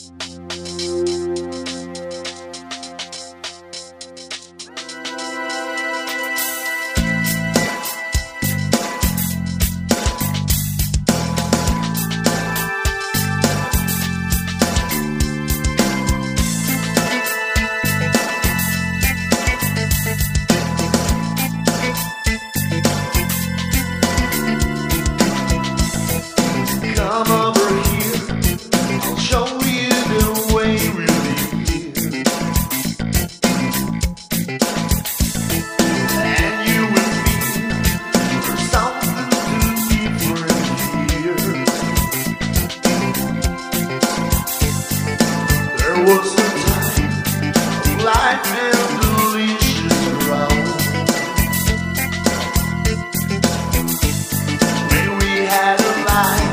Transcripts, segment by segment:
Come over here, I'll show you the way really is. And you and me, there's something different here. There was a time life and delicious around, when we had a life.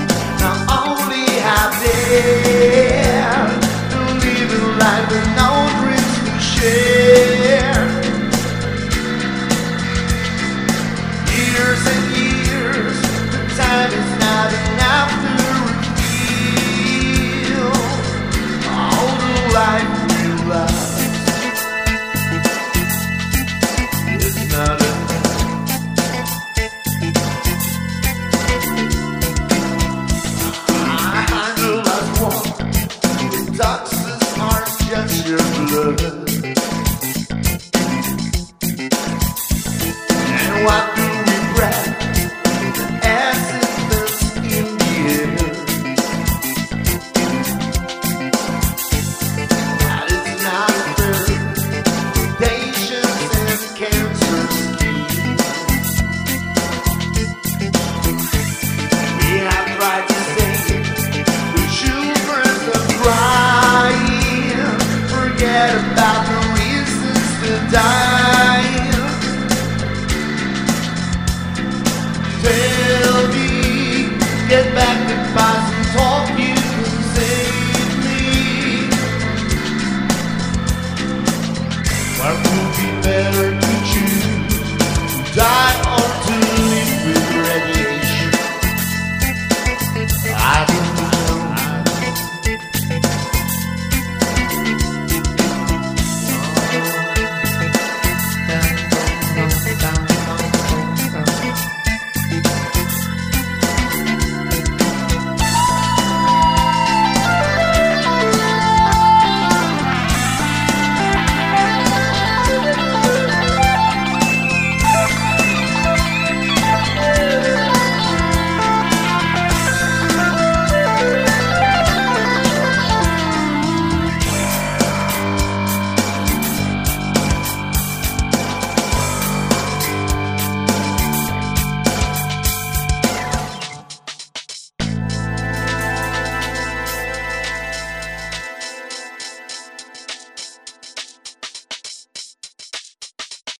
There to live a life with no dreams to share. Years and years, the time is not enough to reveal all the life we lost. It's not enough. Toxins aren't just your blood. And what do we breath? The acid that's in the air. That is not fair. Patience and cancer schemes. We have tried to save the children of crying, forget about the reasons to die. Tell me, get back the past.